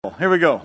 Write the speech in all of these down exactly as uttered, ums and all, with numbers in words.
Here we go.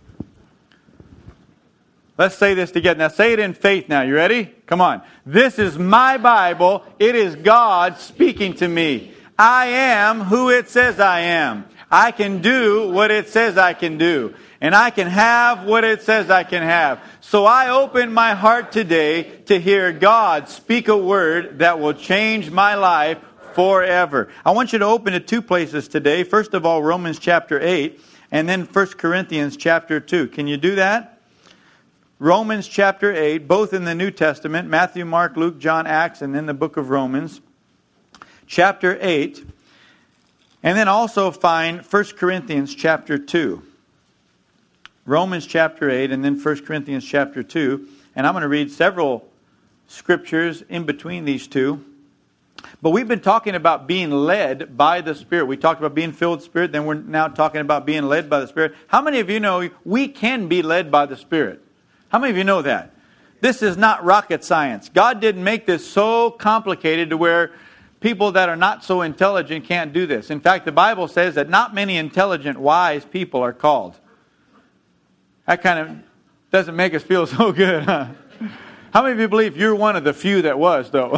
Let's say this together. Now say it in faith now. You ready? Come on. This is my Bible. It is God speaking to me. I am who it says I am. I can do what it says I can do. And I can have what it says I can have. So I open my heart today to hear God speak a word that will change my life forever. I want you to open to two places today. First of all, Romans chapter eight. And then First Corinthians chapter two. Can you do that? Romans chapter eight, both in the New Testament. Matthew, Mark, Luke, John, Acts, and then the book of Romans. Chapter eight. And then also find First Corinthians chapter two. Romans chapter eight and then First Corinthians chapter two. And I'm going to read several scriptures in between these two. But we've been talking about being led by the Spirit. We talked about being filled with the Spirit. Then we're now talking about being led by the Spirit. How many of you know we can be led by the Spirit? How many of you know that? This is not rocket science. God didn't make this so complicated to where people that are not so intelligent can't do this. In fact, the Bible says that not many intelligent, wise people are called. That kind of doesn't make us feel so good, huh? How many of you believe you're one of the few that was, though?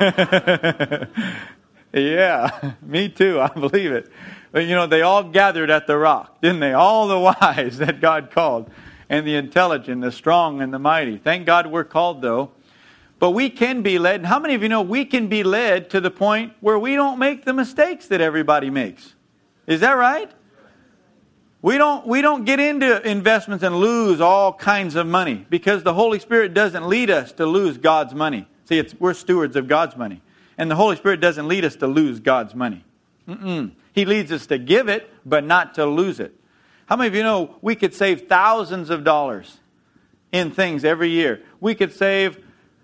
Yeah, me too. I believe it. But, you know, they all gathered at the rock, didn't they? All the wise that God called, and the intelligent, the strong, and the mighty. Thank God we're called, though. But we can be led. And how many of you know we can be led to the point where we don't make the mistakes that everybody makes? Is that right? We don't, we don't get into investments and lose all kinds of money because the Holy Spirit doesn't lead us to lose God's money. See, it's, we're stewards of God's money. And the Holy Spirit doesn't lead us to lose God's money. Mm-mm. He leads us to give it, but not to lose it. How many of you know we could save thousands of dollars in things every year? We could save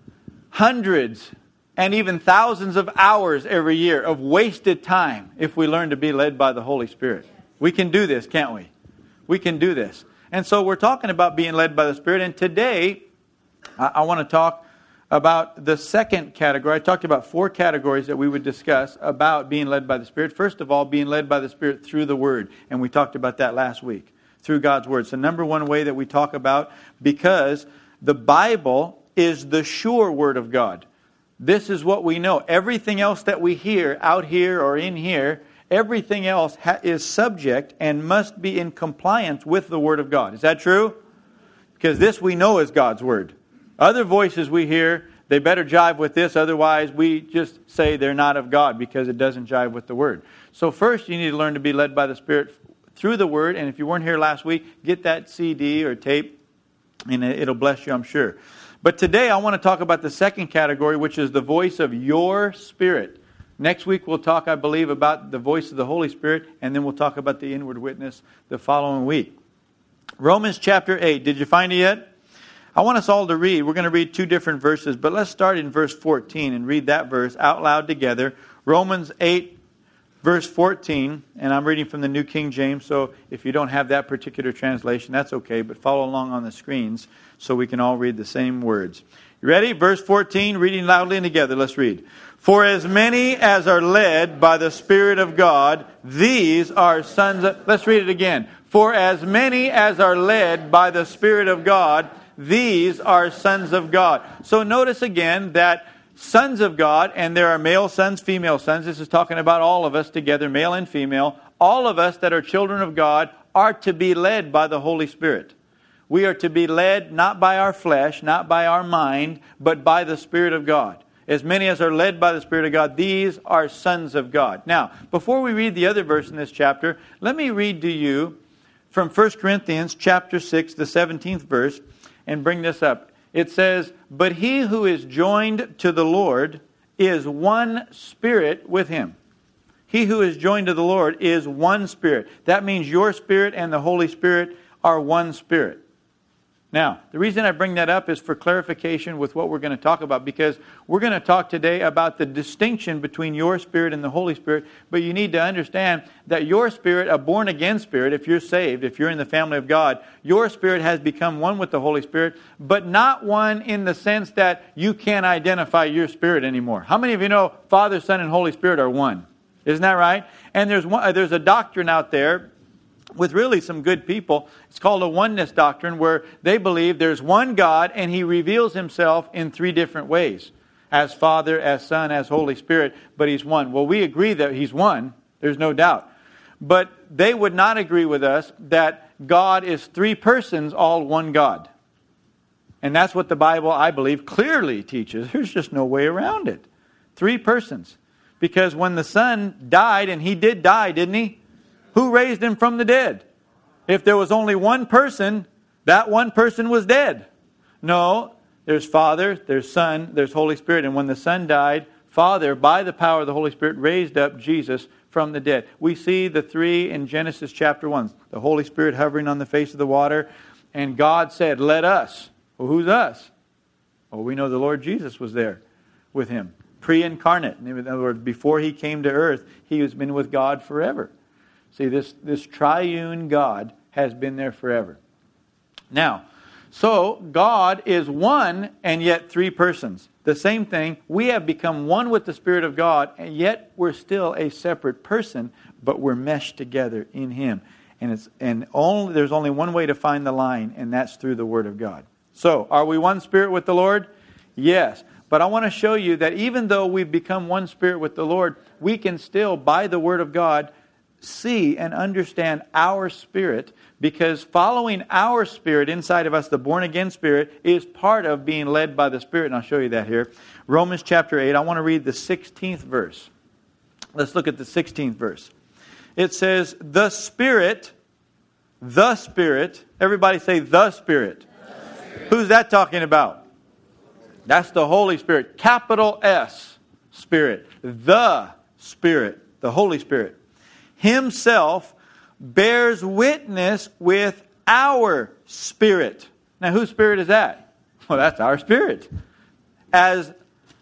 hundreds and even thousands of hours every year of wasted time if we learn to be led by the Holy Spirit. We can do this, can't we? We can do this. And so we're talking about being led by the Spirit. And today, I, I want to talk about the second category. I talked about four categories that we would discuss about being led by the Spirit. First of all, being led by the Spirit through the Word. And we talked about that last week. Through God's Word. It's the number one way that we talk about because the Bible is the sure Word of God. This is what we know. Everything else that we hear out here or in here, everything else ha- is subject and must be in compliance with the Word of God. Is that true? Because this we know is God's Word. Other voices we hear, they better jive with this. Otherwise, we just say they're not of God because it doesn't jive with the Word. So first, you need to learn to be led by the Spirit through the Word. And if you weren't here last week, get that C D or tape, and it'll bless you, I'm sure. But today, I want to talk about the second category, which is the voice of your Spirit. Next week we'll talk, I believe, about the voice of the Holy Spirit, and then we'll talk about the inward witness the following week. Romans chapter eight. Did you find it yet? I want us all to read. We're going to read two different verses, but let's start in verse fourteen and read that verse out loud together. Romans eight, verse fourteen, and I'm reading from the New King James, so if you don't have that particular translation, that's okay, but follow along on the screens so we can all read the same words. You ready? Verse fourteen, reading loudly and together. Let's read. For as many as are led by the Spirit of God, these are sons of... Let's read it again. For as many as are led by the Spirit of God, these are sons of God. So notice again that sons of God, and there are male sons, female sons. This is talking about all of us together, male and female. All of us that are children of God are to be led by the Holy Spirit. We are to be led not by our flesh, not by our mind, but by the Spirit of God. As many as are led by the Spirit of God, these are sons of God. Now, before we read the other verse in this chapter, let me read to you from First Corinthians chapter six, the seventeenth verse, and bring this up. It says, but he who is joined to the Lord is one spirit with him. He who is joined to the Lord is one spirit. That means your spirit and the Holy Spirit are one spirit. Now, the reason I bring that up is for clarification with what we're going to talk about, because we're going to talk today about the distinction between your spirit and the Holy Spirit, but you need to understand that your spirit, a born-again spirit, if you're saved, if you're in the family of God, your spirit has become one with the Holy Spirit, but not one in the sense that you can't identify your spirit anymore. How many of you know Father, Son, and Holy Spirit are one? Isn't that right? And there's one, there's a doctrine out there with really some good people. It's called a oneness doctrine, where they believe there's one God and He reveals Himself in three different ways. As Father, as Son, as Holy Spirit, but He's one. Well, we agree that He's one. There's no doubt. But they would not agree with us that God is three persons, all one God. And that's what the Bible, I believe, clearly teaches. There's just no way around it. Three persons. Because when the Son died, and He did die, didn't He? Who raised Him from the dead? If there was only one person, that one person was dead. No, there's Father, there's Son, there's Holy Spirit. And when the Son died, Father, by the power of the Holy Spirit, raised up Jesus from the dead. We see the three in Genesis chapter one. The Holy Spirit hovering on the face of the water. And God said, let us. Well, who's us? Well, we know the Lord Jesus was there with Him. Pre-incarnate. In other words, before He came to earth, He has been with God forever. See, this, this triune God has been there forever. Now, so God is one and yet three persons. The same thing, we have become one with the Spirit of God, and yet we're still a separate person, but we're meshed together in Him. And it's and only there's only one way to find the line, and that's through the Word of God. So, are we one spirit with the Lord? Yes. But I want to show you that even though we've become one spirit with the Lord, we can still, by the Word of God, see and understand our spirit, because following our spirit inside of us, the born-again spirit, is part of being led by the Spirit. And I'll show you that here. Romans chapter eight, I want to read the sixteenth verse. Let's look at the sixteenth verse. It says, the Spirit, the Spirit, everybody say the Spirit. The Spirit. Who's that talking about? That's the Holy Spirit. Capital S, Spirit. The Spirit, the Holy Spirit. Himself bears witness with our spirit. Now, whose spirit is that? Well, that's our spirit. As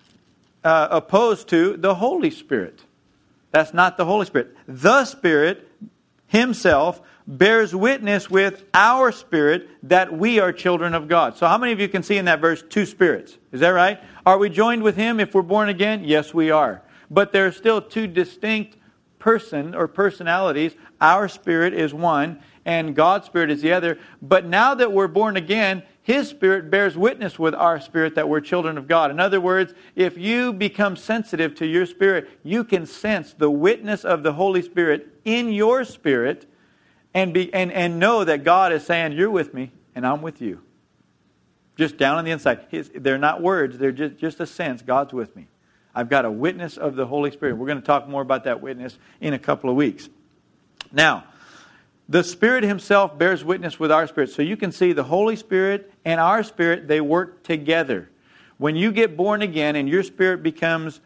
uh, opposed to the Holy Spirit. That's not the Holy Spirit. The Spirit Himself bears witness with our spirit that we are children of God. So how many of you can see in that verse two spirits? Is that right? Are we joined with Him if we're born again? Yes, we are. But there are still two distinct person or personalities. Our spirit is one and God's Spirit is the other. But now that we're born again, His Spirit bears witness with our spirit that we're children of God. In other words, if you become sensitive to your spirit, you can sense the witness of the Holy Spirit in your spirit and be and, and know that God is saying, you're with me and I'm with you. Just down on the inside. His, they're not words, they're just, just a sense. God's with me. I've got a witness of the Holy Spirit. We're going to talk more about that witness in a couple of weeks. Now, the Spirit Himself bears witness with our spirit. So you can see the Holy Spirit and our spirit, they work together. When you get born again and your spirit becomes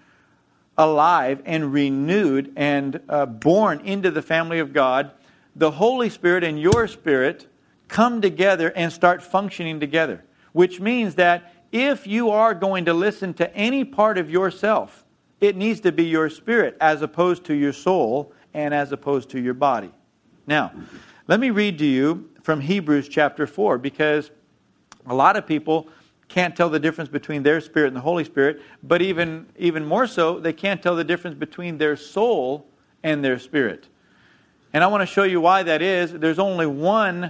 alive and renewed and uh, born into the family of God, the Holy Spirit and your spirit come together and start functioning together. Which means that if you are going to listen to any part of yourself, it needs to be your spirit as opposed to your soul and as opposed to your body. Now, let me read to you from Hebrews chapter four, because a lot of people can't tell the difference between their spirit and the Holy Spirit, but even, even more so, they can't tell the difference between their soul and their spirit. And I want to show you why that is. There's only one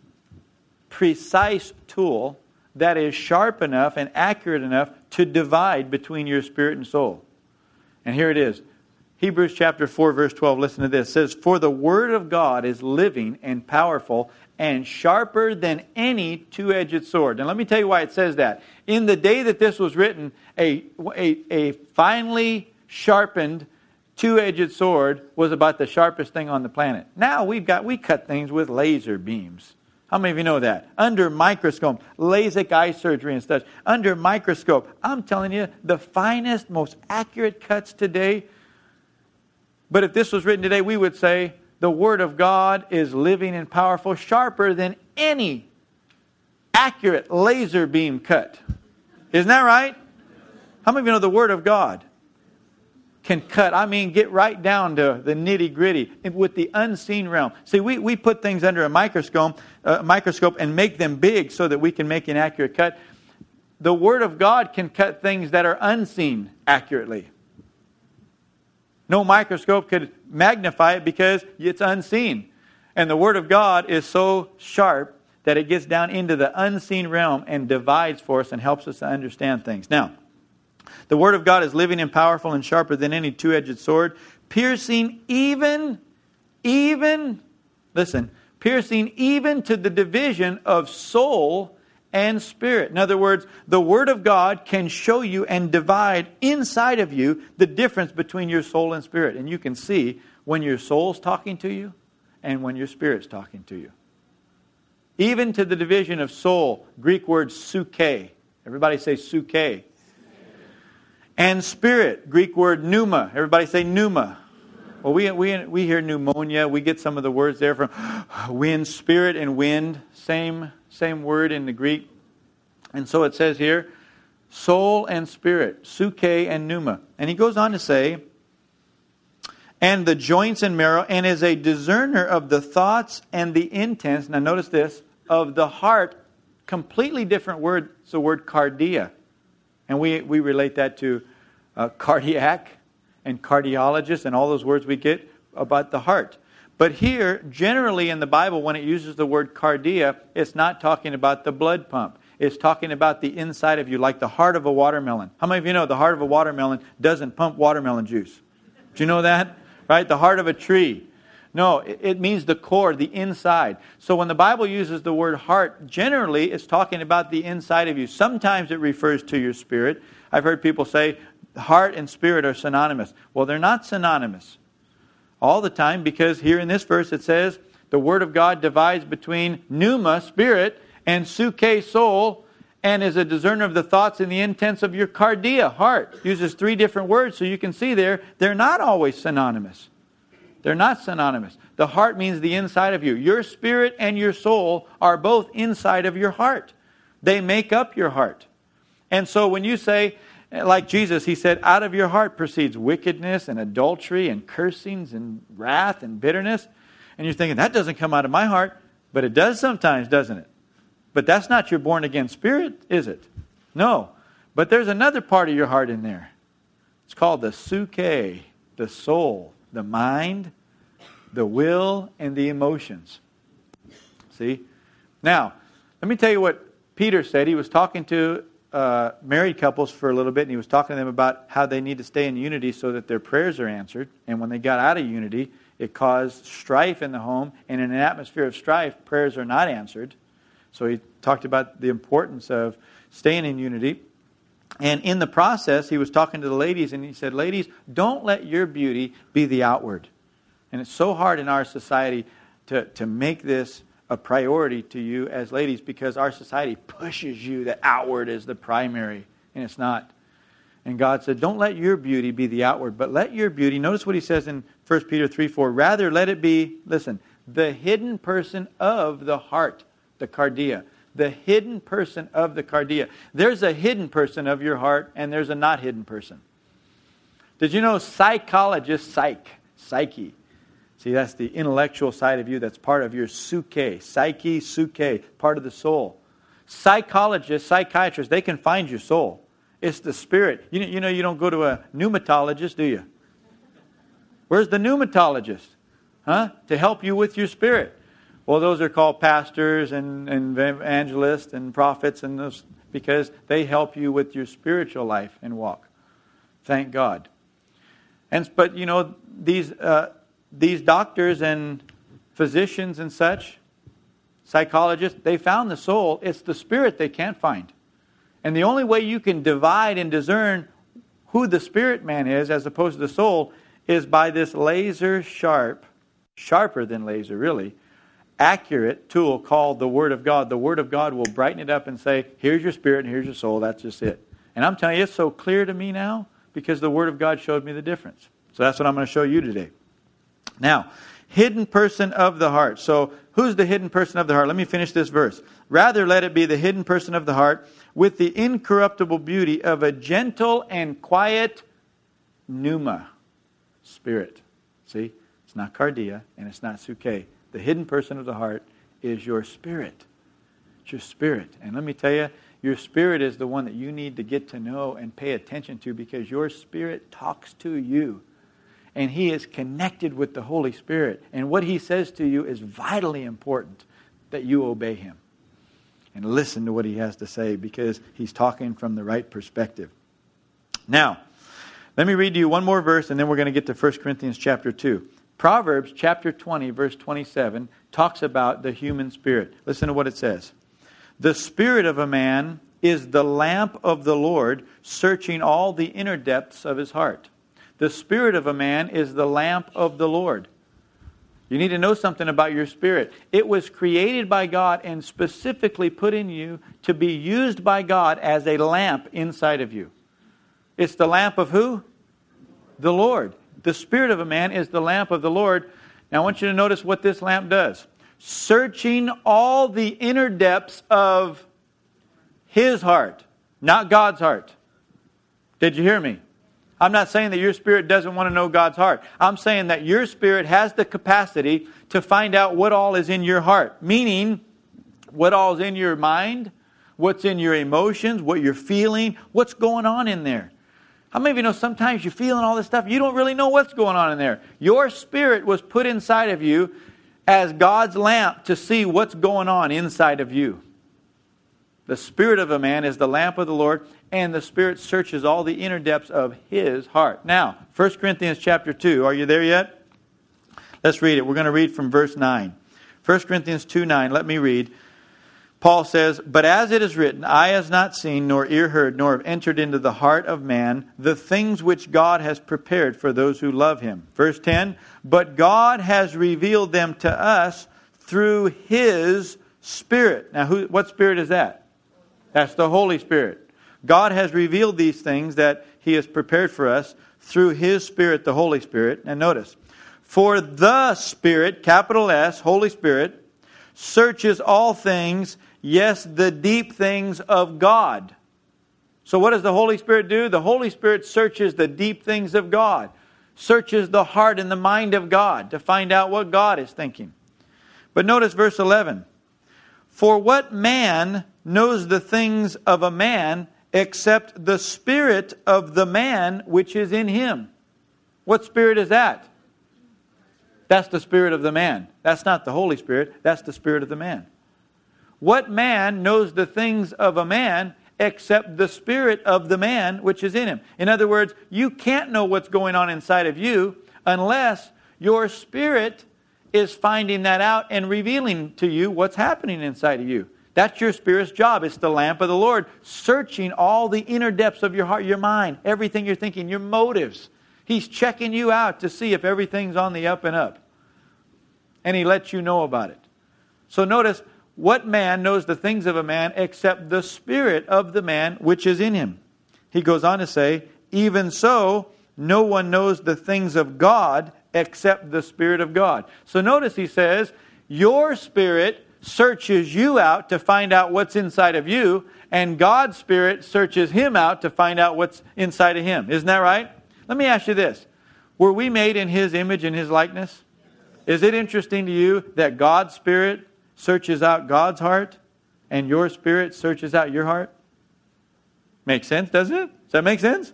precise tool that is sharp enough and accurate enough to divide between your spirit and soul. And here it is. Hebrews chapter four, verse twelve, listen to this. It says, for the Word of God is living and powerful and sharper than any two-edged sword. Now let me tell you why it says that. In the day that this was written, a, a, a finely sharpened two-edged sword was about the sharpest thing on the planet. Now we've got, we cut things with laser beams. How many of you know that? Under microscope, LASIK eye surgery and such. Under microscope, I'm telling you, the finest, most accurate cuts today. But if this was written today, we would say, the Word of God is living and powerful, sharper than any accurate laser beam cut. Isn't that right? How many of you know the Word of God can cut, I mean, get right down to the nitty-gritty with the unseen realm. See, we, we put things under a microscope, uh, microscope and make them big so that we can make an accurate cut. The Word of God can cut things that are unseen accurately. No microscope could magnify it because it's unseen. And the Word of God is so sharp that it gets down into the unseen realm and divides for us and helps us to understand things. Now, the Word of God is living and powerful and sharper than any two-edged sword, piercing even, even, listen, piercing even to the division of soul and spirit. In other words, the Word of God can show you and divide inside of you the difference between your soul and spirit. And you can see when your soul's talking to you and when your spirit's talking to you. Even to the division of soul, Greek word suke. Everybody say suke. And spirit, Greek word pneuma. Everybody say pneuma. Well, we, we, we hear pneumonia. We get some of the words there from wind, spirit and wind. Same, same word in the Greek. And so it says here, soul and spirit, suke and pneuma. And he goes on to say, and the joints and marrow, and is a discerner of the thoughts and the intents. Now notice this, of the heart. Completely different word. It's the word cardia. And we, we relate that to uh, cardiac and cardiologist and all those words we get about the heart. But here, generally in the Bible, when it uses the word cardia, it's not talking about the blood pump. It's talking about the inside of you, like the heart of a watermelon. How many of you know the heart of a watermelon doesn't pump watermelon juice? Do you know that? Right? The heart of a tree. No, it means the core, the inside. So when the Bible uses the word heart, generally it's talking about the inside of you. Sometimes it refers to your spirit. I've heard people say heart and spirit are synonymous. Well, they're not synonymous all the time, because here in this verse it says the Word of God divides between pneuma, spirit, and suke, soul, and is a discerner of the thoughts and the intents of your cardia, heart. Uses three different words, so you can see there, they're not always synonymous. They're not synonymous. The heart means the inside of you. Your spirit and your soul are both inside of your heart. They make up your heart. And so when you say, like Jesus, He said, out of your heart proceeds wickedness and adultery and cursings and wrath and bitterness. And you're thinking, that doesn't come out of my heart. But it does sometimes, doesn't it? But that's not your born-again spirit, is it? No. But there's another part of your heart in there. It's called the suke, the soul. The mind, the will, and the emotions. See? Now, let me tell you what Peter said. He was talking to uh, married couples for a little bit, and he was talking to them about how they need to stay in unity so that their prayers are answered. And when they got out of unity, it caused strife in the home. And in an atmosphere of strife, prayers are not answered. So he talked about the importance of staying in unity. And in the process, he was talking to the ladies, and he said, ladies, don't let your beauty be the outward. And it's so hard in our society to, to make this a priority to you as ladies, because our society pushes you that outward is the primary, and it's not. And God said, don't let your beauty be the outward, but let your beauty, notice what he says in First Peter three four, rather let it be, listen, the hidden person of the heart, the cardia. The hidden person of the cardia. There's a hidden person of your heart, and there's a not hidden person. Did you know psychologists, psych, psyche. See, that's the intellectual side of you. That's part of your suke, psyche, suke, part of the soul. Psychologists, psychiatrists, they can find your soul. It's the spirit. You know, you know you don't go to a pneumatologist, do you? Where's the pneumatologist? Huh? To help you with your spirit. Well, those are called pastors and, and evangelists and prophets, and those, because they help you with your spiritual life and walk. Thank God. And but you know these uh, these doctors and physicians and such, psychologists, they found the soul. It's the spirit they can't find. And the only way you can divide and discern who the spirit man is as opposed to the soul is by this laser sharp, sharper than laser really, accurate tool called the Word of God. The Word of God will brighten it up and say, here's your spirit and here's your soul. That's just it. And I'm telling you, it's so clear to me now because the Word of God showed me the difference. So that's what I'm going to show you today. Now, hidden person of the heart. So who's the hidden person of the heart? Let me finish this verse. Rather, let it be the hidden person of the heart with the incorruptible beauty of a gentle and quiet pneuma, spirit. See? It's not cardia and it's not suke. The hidden person of the heart is your spirit. It's your spirit. And let me tell you, your spirit is the one that you need to get to know and pay attention to, because your spirit talks to you. and he is connected with the Holy Spirit. And what he says to you is vitally important that you obey him and listen to what he has to say, because he's talking from the right perspective. Now, let me read to you one more verse, and then we're going to get to First Corinthians chapter two. Proverbs chapter twenty, verse twenty-seven, talks about the human spirit. Listen to what it says. The spirit of a man is the lamp of the Lord, searching all the inner depths of his heart. The spirit of a man is the lamp of the Lord. You need to know something about your spirit. It was created by God and specifically put in you to be used by God as a lamp inside of you. It's the lamp of who? The Lord. The spirit of a man is the lamp of the Lord. Now I want you to notice what this lamp does. Searching all the inner depths of his heart, not God's heart. Did you hear me? I'm not saying that your spirit doesn't want to know God's heart. I'm saying that your spirit has the capacity to find out what all is in your heart. Meaning, what all is in your mind, what's in your emotions, what you're feeling, what's going on in there. How many of you know sometimes you're feeling all this stuff, you don't really know what's going on in there. Your spirit was put inside of you as God's lamp to see what's going on inside of you. The spirit of a man is the lamp of the Lord, and the Spirit searches all the inner depths of his heart. Now, First Corinthians chapter two. Are you there yet? Let's read it. We're going to read from verse nine. First Corinthians two nine. Let me read. Paul says, "But as it is written, eye has not seen, nor ear heard, nor have entered into the heart of man the things which God has prepared for those who love him." Verse ten, "But God has revealed them to us through his Spirit." Now, who, what Spirit is that? That's the Holy Spirit. God has revealed these things that he has prepared for us through his Spirit, the Holy Spirit. And notice, "For the Spirit," capital S, Holy Spirit, "searches all things, yes, the deep things of God." So what does the Holy Spirit do? The Holy Spirit searches the deep things of God. Searches the heart and the mind of God to find out what God is thinking. But notice verse eleven. "For what man knows the things of a man except the spirit of the man which is in him?" What spirit is that? That's the spirit of the man. That's not the Holy Spirit. That's the spirit of the man. What man knows the things of a man except the spirit of the man which is in him? In other words, you can't know what's going on inside of you unless your spirit is finding that out and revealing to you what's happening inside of you. That's your spirit's job. It's the lamp of the Lord, searching all the inner depths of your heart, your mind, everything you're thinking, your motives. He's checking you out to see if everything's on the up and up. And he lets you know about it. So notice, what man knows the things of a man except the spirit of the man which is in him? He goes on to say, "Even so, no one knows the things of God except the Spirit of God." So notice he says, your spirit searches you out to find out what's inside of you, and God's Spirit searches him out to find out what's inside of him. Isn't that right? Let me ask you this. Were we made in his image and his likeness? Is it interesting to you that God's Spirit searches out God's heart and your spirit searches out your heart? Makes sense, doesn't it? Does that make sense?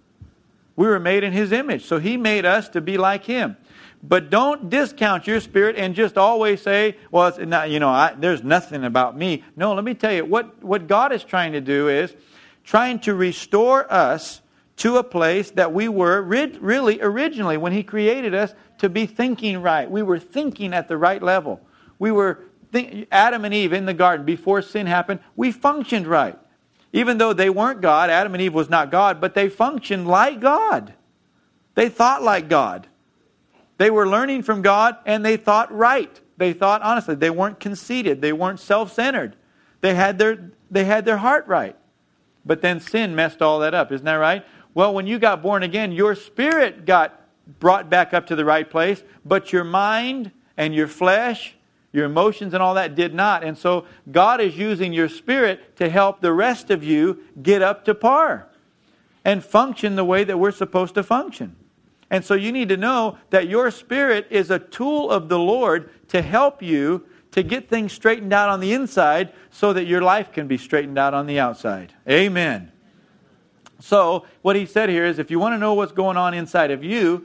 We were made in his image, so he made us to be like him. But don't discount your spirit and just always say, well, it's not, you know, I, there's nothing about me. No, let me tell you, what, what God is trying to do is trying to restore us to a place that we were rid, really originally when he created us to be thinking right. We were thinking at the right level. We were, think, Adam and Eve in the garden, before sin happened, we functioned right. Even though they weren't God, Adam and Eve was not God, but they functioned like God. They thought like God. They were learning from God, and they thought right. They thought honestly. They weren't conceited. They weren't self-centered. They had their, they had their heart right. But then sin messed all that up. Isn't that right? Well, when you got born again, your spirit got brought back up to the right place, but your mind and your flesh, your emotions and all that did not. And so God is using your spirit to help the rest of you get up to par and function the way that we're supposed to function. And so you need to know that your spirit is a tool of the Lord to help you to get things straightened out on the inside so that your life can be straightened out on the outside. Amen. So what he said here is, if you want to know what's going on inside of you,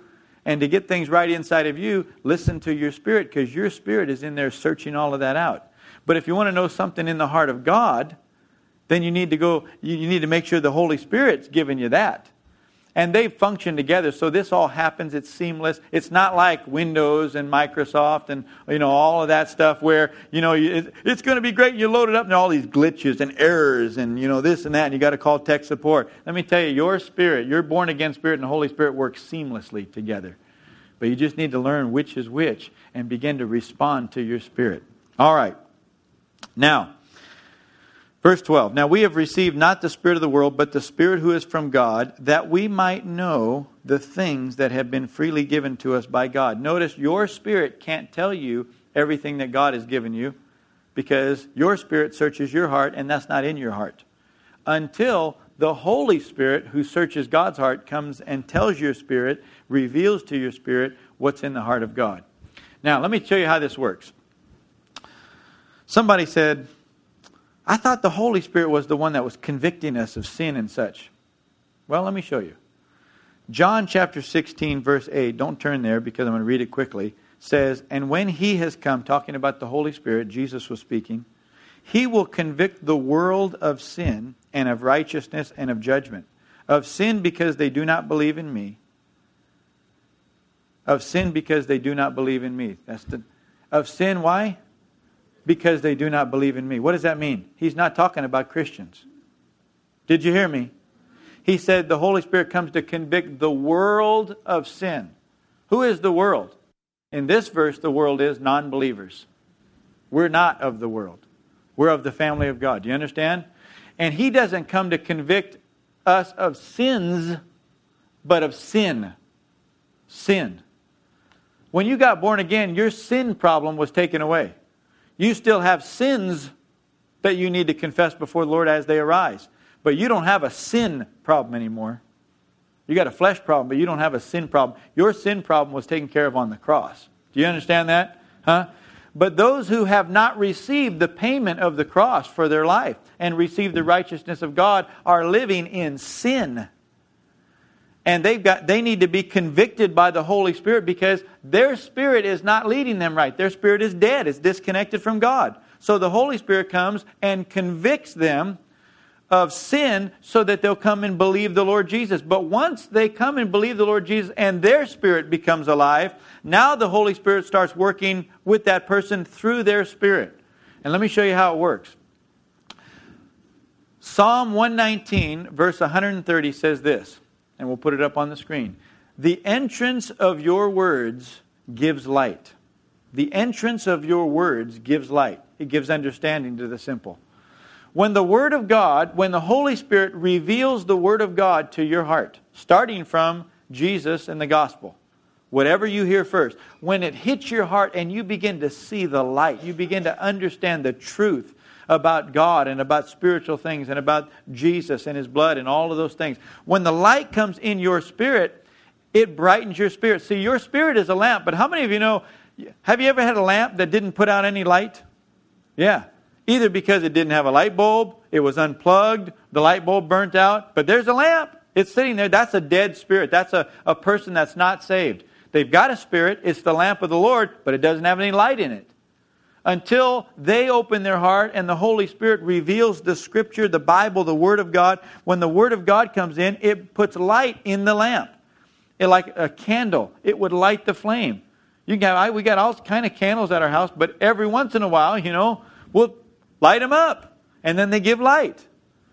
And to get things right inside of you, listen to your spirit, because your spirit is in there searching all of that out. But if you want to know something in the heart of God, then you need to go, you need to make sure the Holy Spirit's giving you that. And they function together, so this all happens. It's seamless. It's not like Windows and Microsoft and, you know, all of that stuff where, you know, it's going to be great and you load it up and all these glitches and errors and, you know, this and that, and you got to call tech support. Let me tell you, your spirit, your born-again spirit and the Holy Spirit work seamlessly together. But you just need to learn which is which and begin to respond to your spirit. All right. Now, verse twelve, now we have received not the spirit of the world, but the Spirit who is from God, that we might know the things that have been freely given to us by God. Notice your spirit can't tell you everything that God has given you, because your spirit searches your heart, and that's not in your heart. Until the Holy Spirit, who searches God's heart, comes and tells your spirit, reveals to your spirit what's in the heart of God. Now, let me show you how this works. Somebody said, I thought the Holy Spirit was the one that was convicting us of sin and such. Well, let me show you. John chapter sixteen, verse eight, don't turn there because I'm going to read it quickly, says, and when He has come, talking about the Holy Spirit, Jesus was speaking, He will convict the world of sin and of righteousness and of judgment. Of sin because they do not believe in me. Of sin because they do not believe in me. That's the, of sin, why? Because they do not believe in me. What does that mean? He's not talking about Christians. Did you hear me? He said the Holy Spirit comes to convict the world of sin. Who is the world? In this verse, the world is non-believers. We're not of the world. We're of the family of God. Do you understand? And He doesn't come to convict us of sins, but of sin. Sin. When you got born again, your sin problem was taken away. You still have sins that you need to confess before the Lord as they arise. But you don't have a sin problem anymore. You got a flesh problem, but you don't have a sin problem. Your sin problem was taken care of on the cross. Do you understand that? Huh? But those who have not received the payment of the cross for their life and received the righteousness of God are living in sin. And they've got they need to be convicted by the Holy Spirit because their spirit is not leading them right. Their spirit is dead. It's disconnected from God. So the Holy Spirit comes and convicts them of sin so that they'll come and believe the Lord Jesus. But once they come and believe the Lord Jesus and their spirit becomes alive, now the Holy Spirit starts working with that person through their spirit. And let me show you how it works. Psalm one nineteen, verse one hundred thirty says this. And we'll put it up on the screen. The entrance of your words gives light. The entrance of your words gives light. It gives understanding to the simple. When the Word of God, when the Holy Spirit reveals the Word of God to your heart, starting from Jesus and the Gospel, whatever you hear first, when it hits your heart and you begin to see the light, you begin to understand the truth about God and about spiritual things and about Jesus and His blood and all of those things. When the light comes in your spirit, it brightens your spirit. See, your spirit is a lamp, but how many of you know, have you ever had a lamp that didn't put out any light? Yeah. Either because it didn't have a light bulb, it was unplugged, the light bulb burnt out, but there's a lamp. It's sitting there. That's a dead spirit. That's a, a person that's not saved. They've got a spirit. It's the lamp of the Lord, but it doesn't have any light in it. Until they open their heart and the Holy Spirit reveals the Scripture, the Bible, the Word of God. When the Word of God comes in, it puts light in the lamp. It, like a candle, it would light the flame. You can have, we got all kind of candles at our house, but every once in a while, you know, we'll light them up. And then they give light.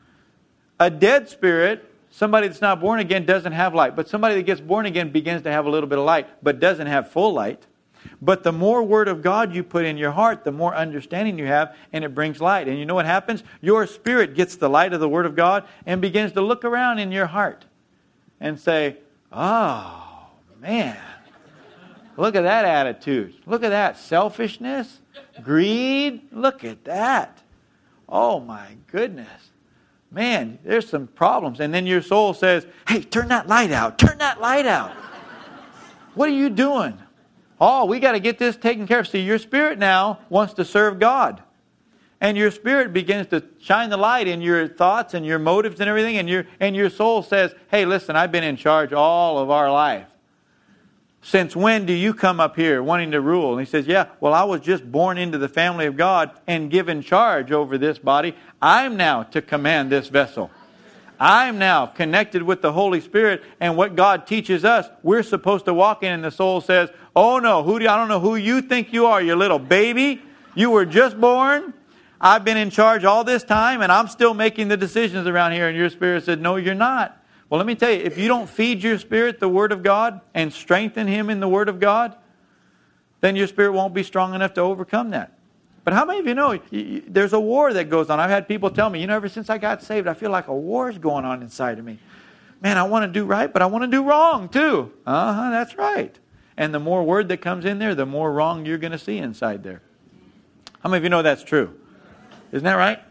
A dead spirit, somebody that's not born again, doesn't have light. But somebody that gets born again begins to have a little bit of light, but doesn't have full light. But the more Word of God you put in your heart, the more understanding you have, and it brings light. And you know what happens? Your spirit gets the light of the Word of God and begins to look around in your heart and say, oh, man, look at that attitude. Look at that selfishness, greed. Look at that. Oh, my goodness. Man, there's some problems. And then your soul says, hey, turn that light out. Turn that light out. What are you doing? Oh, we got to get this taken care of. See, your spirit now wants to serve God. And your spirit begins to shine the light in your thoughts and your motives and everything. And your, and your soul says, hey, listen, I've been in charge all of our life. Since when do you come up here wanting to rule? And he says, yeah, well, I was just born into the family of God and given charge over this body. I'm now to command this vessel. I'm now connected with the Holy Spirit, and what God teaches us, we're supposed to walk in, and the soul says, oh no, who do you, I don't know who you think you are, you little baby. You were just born. I've been in charge all this time, and I'm still making the decisions around here. And your spirit said, no, you're not. Well, let me tell you, if you don't feed your spirit the Word of God and strengthen him in the Word of God, then your spirit won't be strong enough to overcome that. But how many of you know there's a war that goes on? I've had people tell me, you know, ever since I got saved, I feel like a war is going on inside of me. Man, I want to do right, but I want to do wrong too. Uh-huh, that's right. And the more word that comes in there, the more wrong you're going to see inside there. How many of you know that's true? Isn't that right?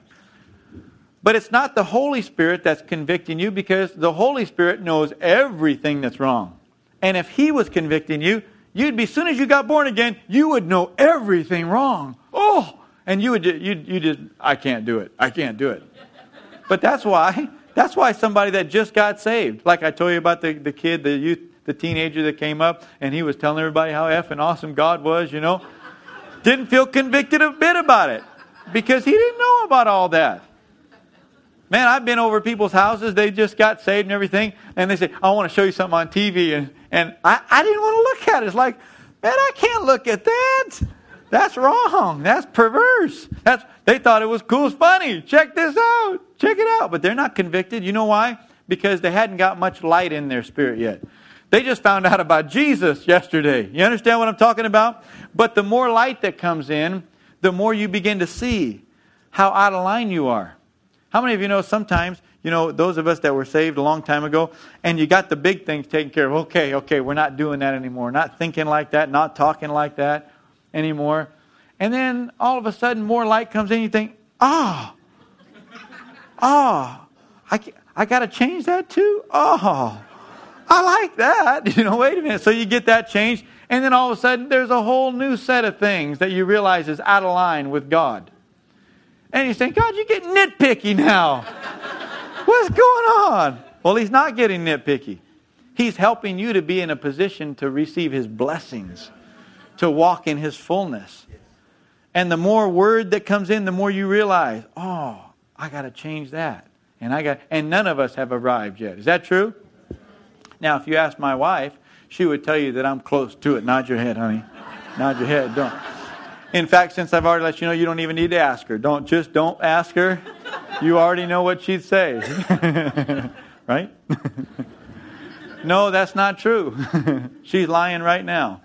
But it's not the Holy Spirit that's convicting you, because the Holy Spirit knows everything that's wrong. And if He was convicting you, you'd be, as soon as you got born again, you would know everything wrong. Oh, and you would, you you just, I can't do it. I can't do it. But that's why, that's why somebody that just got saved, like I told you about the, the kid, the youth, the teenager that came up, and he was telling everybody how effing awesome God was, you know, didn't feel convicted a bit about it, because he didn't know about all that. Man, I've been over people's houses, they just got saved and everything, and they say, I want to show you something on T V, and, and I, I didn't want to look at it. It's like, man, I can't look at that. That's wrong. That's perverse. That's, they thought it was cool, it's funny. Check this out. Check it out. But they're not convicted. You know why? Because they hadn't got much light in their spirit yet. They just found out about Jesus yesterday. You understand what I'm talking about? But the more light that comes in, the more you begin to see how out of line you are. How many of you know sometimes, you know, those of us that were saved a long time ago, and you got the big things taken care of. Okay, okay, we're not doing that anymore. Not thinking like that, not talking like that anymore. And then all of a sudden more light comes in, you think, ah, oh, ah, oh, I, I got to change that too? Oh, I like that. You know, wait a minute. So you get that changed, and then all of a sudden there's a whole new set of things that you realize is out of line with God. And you think, God, you're getting nitpicky now. What's going on? Well, He's not getting nitpicky. He's helping you to be in a position to receive His blessings, to walk in His fullness. And the more word that comes in, the more you realize, oh, I got to change that. And I got, and none of us have arrived yet. Is that true? Now, if you ask my wife, she would tell you that I'm close to it. Nod your head, honey. Nod your head. Don't. In fact, since I've already let you know, you don't even need to ask her. Don't just don't ask her. You already know what she'd say. Right? No, that's not true. She's lying right now.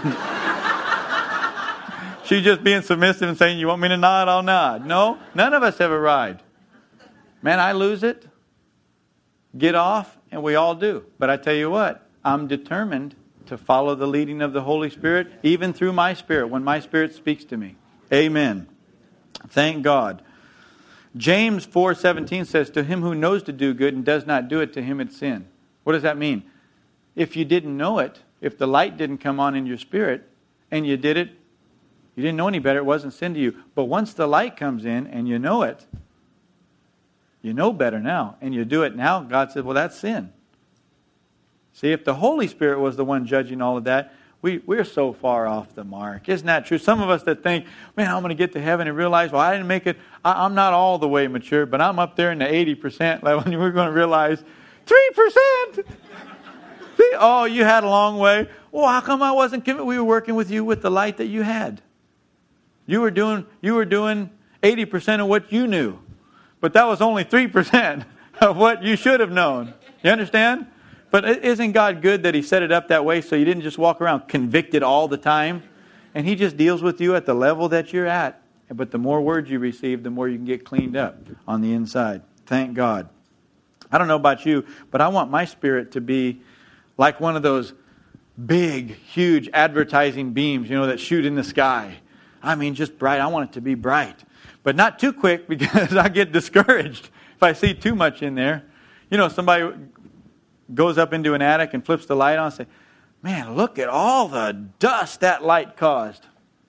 She's just being submissive and saying, you want me to nod? I'll nod. No, none of us have arrived. Man, I lose it. Get off, and we all do. But I tell you what, I'm determined to follow the leading of the Holy Spirit, even through my spirit, when my spirit speaks to me. Amen. Thank God. James four seventeen says, to him who knows to do good and does not do it, to him it's sin. What does that mean? If you didn't know it, if the light didn't come on in your spirit, and you did it, you didn't know any better, it wasn't sin to you. But once the light comes in and you know it, you know better now, and you do it now, God said, well, that's sin. See, if the Holy Spirit was the one judging all of that, we, we're so far off the mark. Isn't that true? Some of us that think, man, I'm going to get to heaven and realize, well, I didn't make it. I, I'm not all the way mature, but I'm up there in the eighty percent level, and we're going to realize, three percent! See, oh, you had a long way. Well, how come I wasn't convinced? We were working with you with the light that you had. You were doing, you were doing eighty percent of what you knew. But that was only three percent of what you should have known. You understand? But isn't God good that He set it up that way so you didn't just walk around convicted all the time? And He just deals with you at the level that you're at. But the more words you receive, the more you can get cleaned up on the inside. Thank God. I don't know about you, but I want my spirit to be like one of those big, huge advertising beams, you know, that shoot in the sky. I mean, just bright. I want it to be bright. But not too quick, because I get discouraged if I see too much in there. You know, somebody goes up into an attic and flips the light on and say, man, look at all the dust that light caused.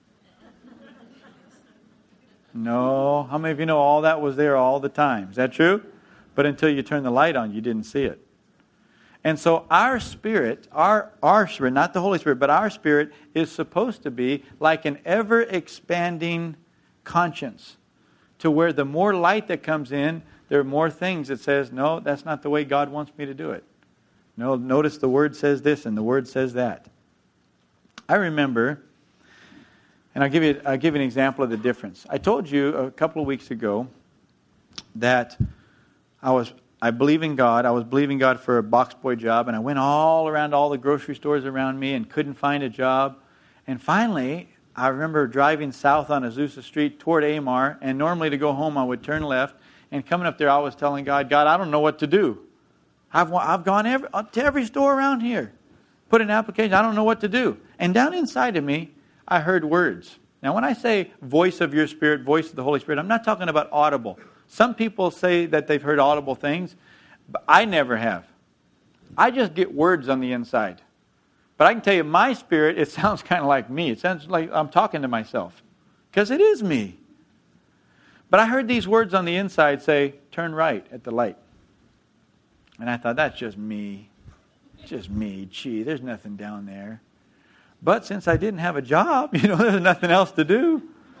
No. How many of you know all that was there all the time? Is that true? But until you turn the light on, you didn't see it. And so our spirit, our, our spirit, not the Holy Spirit, but our spirit is supposed to be like an ever-expanding conscience, to where the more light that comes in, there are more things that says, no, that's not the way God wants me to do it. No, notice the Word says this and the Word says that. I remember, and I'll give you, I'll give you an example of the difference. I told you a couple of weeks ago that I was I believe in God. I was believing God for a box boy job, and I went all around all the grocery stores around me and couldn't find a job. And finally, I remember driving south on Azusa Street toward Amar, and normally to go home I would turn left, and coming up there I was telling God, God, I don't know what to do. I've, I've gone every, up to every store around here, put an application, I don't know what to do. And down inside of me, I heard words. Now when I say voice of your Spirit, voice of the Holy Spirit, I'm not talking about audible. Some people say that they've heard audible things, but I never have. I just get words on the inside. But I can tell you, my spirit, it sounds kind of like me. It sounds like I'm talking to myself. Because it is me. But I heard these words on the inside say, turn right at the light. And I thought, that's just me. Just me. Gee, there's nothing down there. But since I didn't have a job, you know, there's nothing else to do.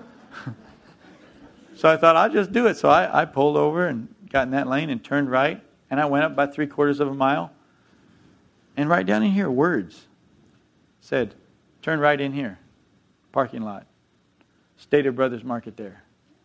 So I thought, I'll just do it. So I, I pulled over and got in that lane and turned right. And I went up about three quarters of a mile. And right down in here, words said, turn right in here. Parking lot. Stater Brothers Market there.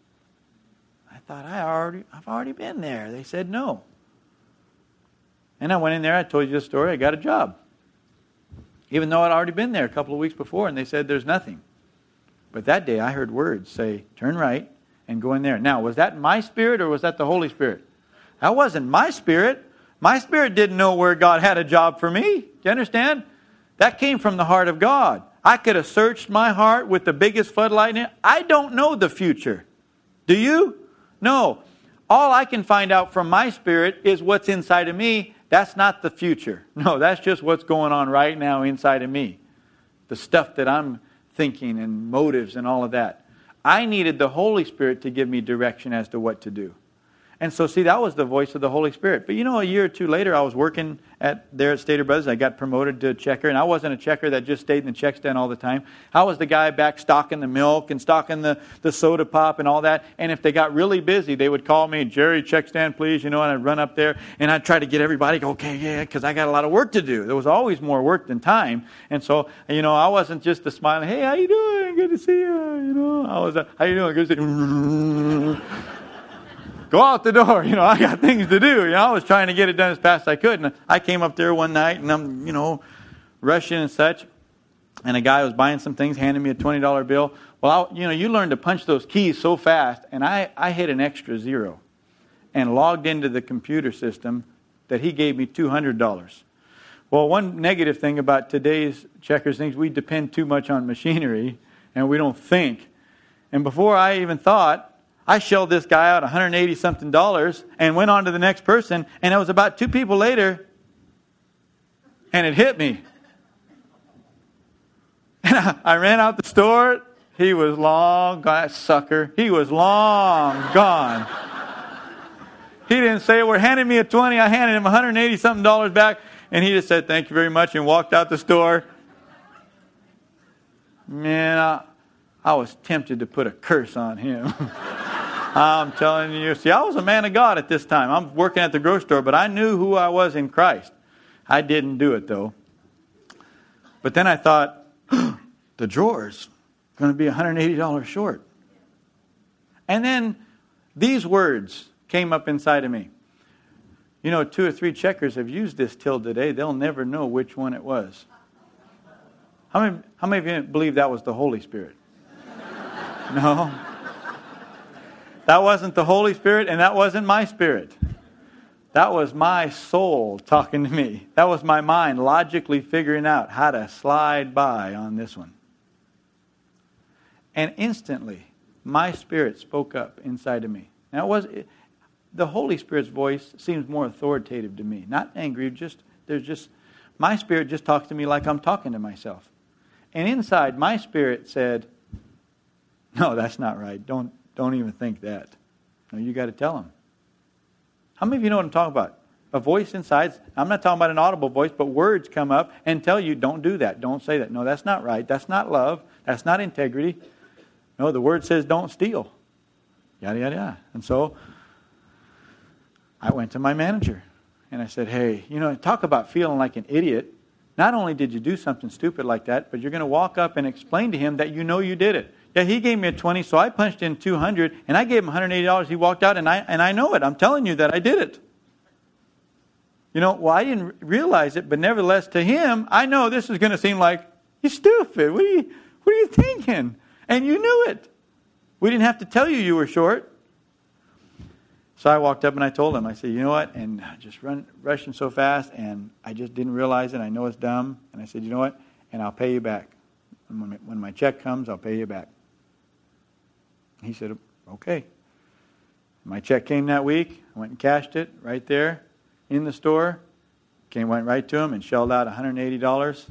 I thought, I already, I've already been there. They said no. And I went in there. I told you the story. I got a job. Even though I'd already been there a couple of weeks before. And they said there's nothing. But that day I heard words say, turn right. And go in there. Now, was that my spirit or was that the Holy Spirit? That wasn't my spirit. My spirit didn't know where God had a job for me. Do you understand? That came from the heart of God. I could have searched my heart with the biggest floodlight in it. I don't know the future. Do you? No. All I can find out from my spirit is what's inside of me. That's not the future. No, that's just what's going on right now inside of me. The stuff that I'm thinking and motives and all of that. I needed the Holy Spirit to give me direction as to what to do. And so, see, that was the voice of the Holy Spirit. But you know, a year or two later, I was working at there at Stater Brothers. I got promoted to a checker, and I wasn't a checker that just stayed in the check stand all the time. I was the guy back stocking the milk and stocking the, the soda pop and all that. And if they got really busy, they would call me, Jerry, check stand, please. You know, and I'd run up there, and I'd try to get everybody, okay, yeah, because I got a lot of work to do. There was always more work than time. And so, you know, I wasn't just the smiling, hey, how you doing? Good to see you. You know, I was, uh, how you doing? Good to see you. Go out the door, you know, I got things to do. You know, I was trying to get it done as fast as I could. And I came up there one night and I'm, you know, rushing and such. And a guy was buying some things, handed me a twenty dollar bill. Well, I, you know, you learn to punch those keys so fast. And I, I hit an extra zero and logged into the computer system that he gave me two hundred dollars. Well, one negative thing about today's checkers things, we depend too much on machinery and we don't think. And before I even thought, I shelled this guy out one hundred eighty something dollars and went on to the next person. And it was about two people later, and it hit me. And I, I ran out the store. He was long gone. That sucker. He was long gone. He didn't say a word. Handed me a twenty. I handed him one hundred eighty something dollars back. And he just said, thank you very much, and walked out the store. Man, I, I was tempted to put a curse on him. I'm telling you. See, I was a man of God at this time. I'm working at the grocery store, but I knew who I was in Christ. I didn't do it, though. But then I thought, the drawer's going to be one hundred eighty dollars short. And then these words came up inside of me. You know, two or three checkers have used this till today. They'll never know which one it was. How many, how many of you believe that was the Holy Spirit? No? That wasn't the Holy Spirit, and that wasn't my spirit. That was my soul talking to me. That was my mind logically figuring out how to slide by on this one. And instantly, my spirit spoke up inside of me. Now, it was the Holy Spirit's voice seems more authoritative to me. Not angry, just there's just my spirit just talks to me like I'm talking to myself. And inside, my spirit said, "No, that's not right. Don't." Don't even think that. No, you got to tell them. How many of you know what I'm talking about? A voice inside, I'm not talking about an audible voice, but words come up and tell you, don't do that, don't say that. No, that's not right. That's not love. That's not integrity. No, the word says don't steal. Yada, yada, yada. And so I went to my manager and I said, hey, you know, talk about feeling like an idiot. Not only did you do something stupid like that, but you're going to walk up and explain to him that you know you did it. Yeah, he gave me a twenty, so I punched in two hundred, and I gave him one hundred eighty dollars. He walked out, and I and I know it. I'm telling you that I did it. You know, well, I didn't realize it, but nevertheless, to him, I know this is going to seem like, you're stupid. What are you, what are you thinking? And you knew it. We didn't have to tell you you were short. So I walked up and I told him, I said, you know what? And just run, rushing so fast, and I just didn't realize it. I know it's dumb. And I said, you know what? And I'll pay you back. And when, when my check comes, I'll pay you back. He said, okay. My check came that week. I went and cashed it right there in the store. Came, went right to him and shelled out one hundred eighty dollars.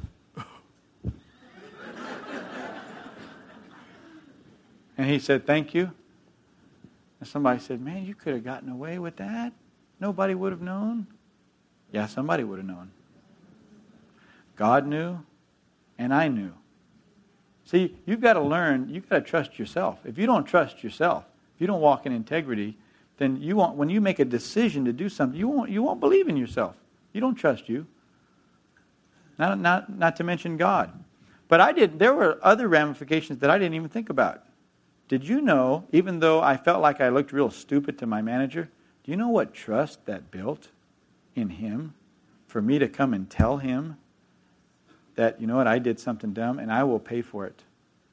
And he said, thank you. And somebody said, man, you could have gotten away with that. Nobody would have known. Yeah, somebody would have known. God knew, and I knew. See, you've got to learn, you've got to trust yourself. If you don't trust yourself, if you don't walk in integrity, then you won't, when you make a decision to do something, you won't, you won't believe in yourself. You don't trust you. Not, not, not to mention God. But I did, there were other ramifications that I didn't even think about. Did you know, even though I felt like I looked real stupid to my manager, do you know what trust that built in him for me to come and tell him that, you know what, I did something dumb and I will pay for it?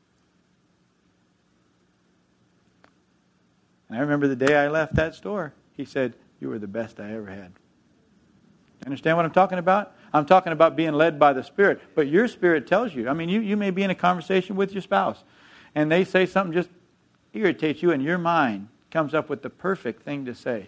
And I remember the day I left that store, he said, you were the best I ever had. Understand what I'm talking about? I'm talking about being led by the Spirit. But your spirit tells you. I mean, you, you may be in a conversation with your spouse, and they say something just irritates you, and your mind comes up with the perfect thing to say.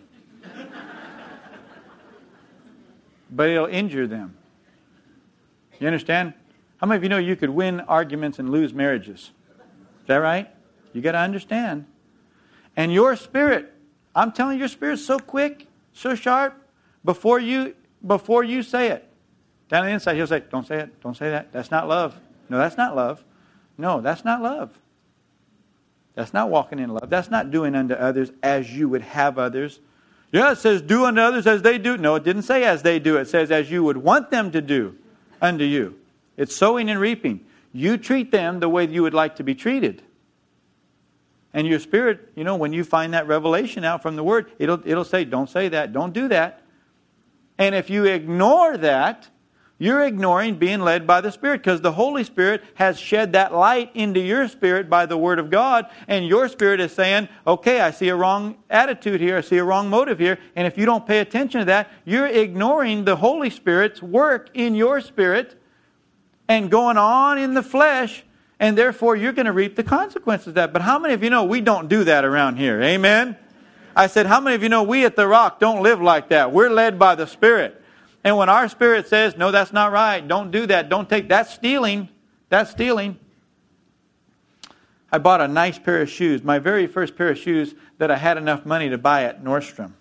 But it'll injure them. You understand? How many of you know you could win arguments and lose marriages? Is that right? You got to understand. And your spirit, I'm telling you, your spirit's so quick, so sharp, before you before you say it. Down on the inside, he'll say, don't say it, don't say that. That's not love. No, that's not love. No, that's not love. That's not walking in love. That's not doing unto others as you would have others. Yeah, it says do unto others as they do. No, it didn't say as they do. It says as you would want them to do unto you. It's sowing and reaping. You treat them the way you would like to be treated. And your spirit, you know, when you find that revelation out from the Word, it'll it'll say, don't say that, don't do that. And if you ignore that, you're ignoring being led by the Spirit, because the Holy Spirit has shed that light into your spirit by the Word of God, and your spirit is saying, okay, I see a wrong attitude here, I see a wrong motive here, and if you don't pay attention to that, you're ignoring the Holy Spirit's work in your spirit and going on in the flesh, and therefore you're going to reap the consequences of that. But how many of you know we don't do that around here? Amen? I said, how many of you know we at The Rock don't live like that? We're led by the Spirit. And when our spirit says, no, that's not right, don't do that, don't take, that's stealing, that's stealing. I bought a nice pair of shoes, my very first pair of shoes that I had enough money to buy at Nordstrom.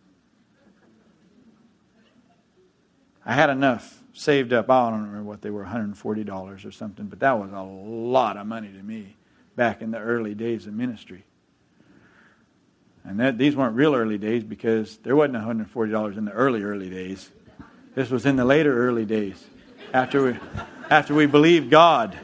I had enough saved up. I don't remember what they were, one hundred forty dollars or something, but that was a lot of money to me back in the early days of ministry. And that, these weren't real early days, because there wasn't one hundred forty dollars in the early, early days. This was in the later early days, after we, after we believed God.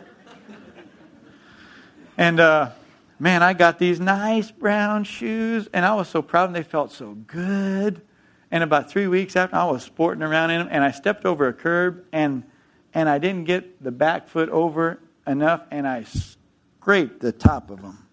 And uh, man, I got these nice brown shoes, and I was so proud, and they felt so good. And about three weeks after, I was sporting around in them, and I stepped over a curb, and and I didn't get the back foot over enough, and I scraped the top of them.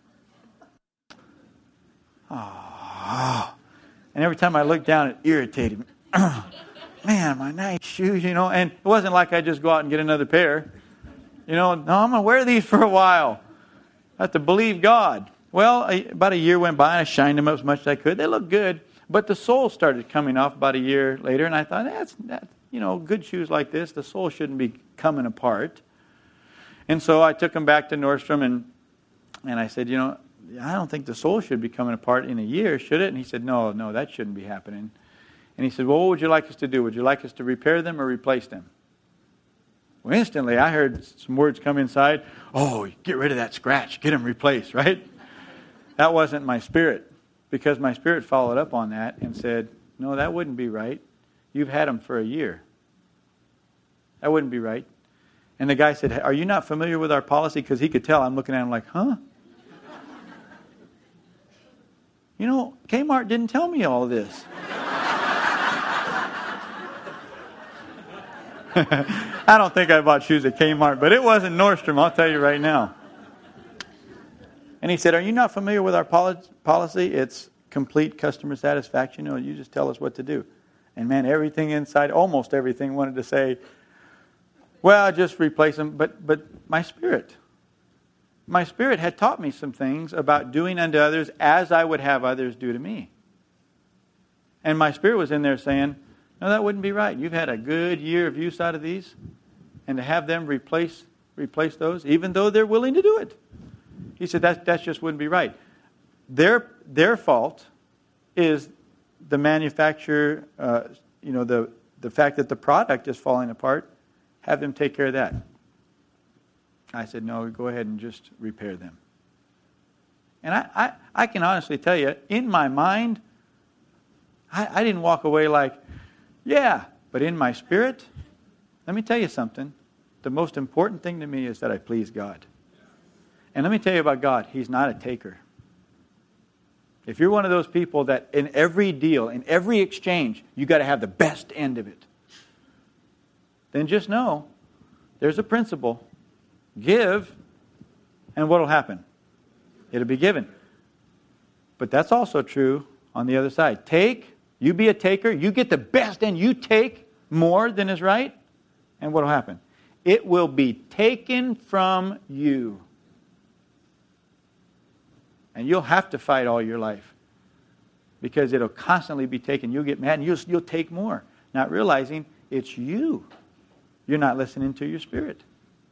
Oh, and every time I looked down, it irritated me. Man, my nice shoes, you know. And it wasn't like I just go out and get another pair. You know, no, I'm going to wear these for a while. I have to believe God. Well, I, about a year went by, and I shined them up as much as I could. They looked good. But the sole started coming off about a year later, and I thought, that's, that, you know, good shoes like this, the sole shouldn't be coming apart. And so I took them back to Nordstrom, and and I said, you know, I don't think the sole should be coming apart in a year, should it? And he said, no, no, that shouldn't be happening. And he said, well, what would you like us to do? Would you like us to repair them or replace them? Well, instantly I heard some words come inside. Oh, get rid of that scratch. Get them replaced, right? That wasn't my spirit, because my spirit followed up on that and said, no, that wouldn't be right. You've had them for a year. That wouldn't be right. And the guy said, are you not familiar with our policy? Because he could tell I'm looking at him like, huh? You know, Kmart didn't tell me all this. I don't think I bought shoes at Kmart, but it wasn't Nordstrom, I'll tell you right now. And he said, are you not familiar with our policy? It's complete customer satisfaction. You know, you just tell us what to do. And man, everything inside, almost everything, wanted to say, well, just replace them. But but my spirit, my spirit had taught me some things about doing unto others as I would have others do to me. And my spirit was in there saying, no, that wouldn't be right. You've had a good year of use out of these. And to have them replace replace those, even though they're willing to do it. He said, that, that just wouldn't be right. Their their fault is the manufacturer, uh, you know, the, the fact that the product is falling apart. Have them take care of that. I said, no, go ahead and just repair them. And I, I, I can honestly tell you, in my mind, I, I didn't walk away like, yeah, but in my spirit, let me tell you something. The most important thing to me is that I please God. And let me tell you about God. He's not a taker. If you're one of those people that in every deal, in every exchange, you got to have the best end of it, then just know there's a principle. Give, and what will happen? It'll be given. But that's also true on the other side. Take, you be a taker, you get the best end, you take more than is right, and what will happen? It will be taken from you. And you'll have to fight all your life, because it'll constantly be taken. You'll get mad and you'll, you'll take more, not realizing it's you. You're not listening to your spirit.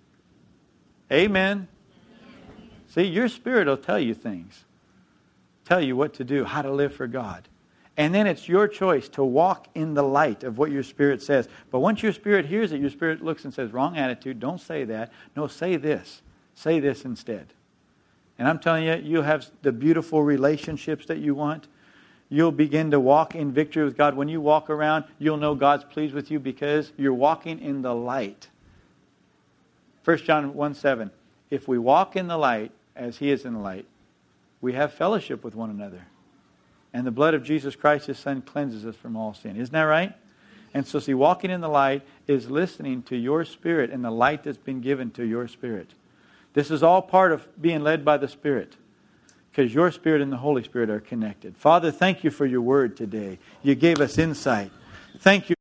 Amen. See, your spirit will tell you things. Tell you what to do, how to live for God. And then it's your choice to walk in the light of what your spirit says. But once your spirit hears it, your spirit looks and says, wrong attitude, don't say that. No, say this. Say this instead. And I'm telling you, you'll have the beautiful relationships that you want. You'll begin to walk in victory with God. When you walk around, you'll know God's pleased with you because you're walking in the light. First John one seven. If we walk in the light as He is in the light, we have fellowship with one another. And the blood of Jesus Christ, His Son, cleanses us from all sin. Isn't that right? And so see, walking in the light is listening to your spirit and the light that's been given to your spirit. This is all part of being led by the Spirit, because your Spirit and the Holy Spirit are connected. Father, thank you for your word today. You gave us insight. Thank you.